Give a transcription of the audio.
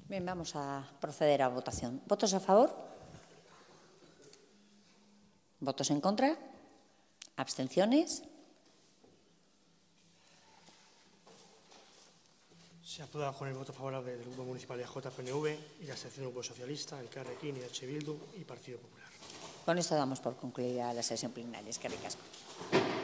Bien, vamos a proceder a votación. ¿Votos a favor? ¿Votos en contra? ¿Abstenciones? Se aprueba con el voto favorable del Grupo Municipal de JPNV y la abstención del Grupo Socialista, Elkarrekin, EH Bildu y Partido Popular. Con esto damos por concluida la sesión plenaria. Es que ricasco.